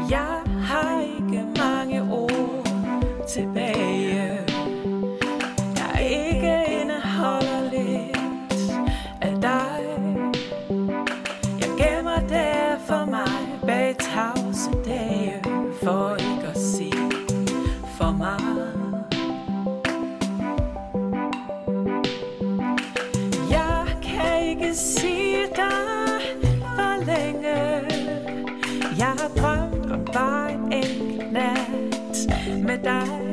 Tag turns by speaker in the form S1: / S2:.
S1: Jeg har ikke mange ord tilbage. Jeg ikke indeholder lidt af dig. Jeg gemmer det for mig bag tavse dage, for ikke at sige for meget. Jeg kan ikke sige dig for længe. Jeg har drømt om bare en enkelt nat med dig.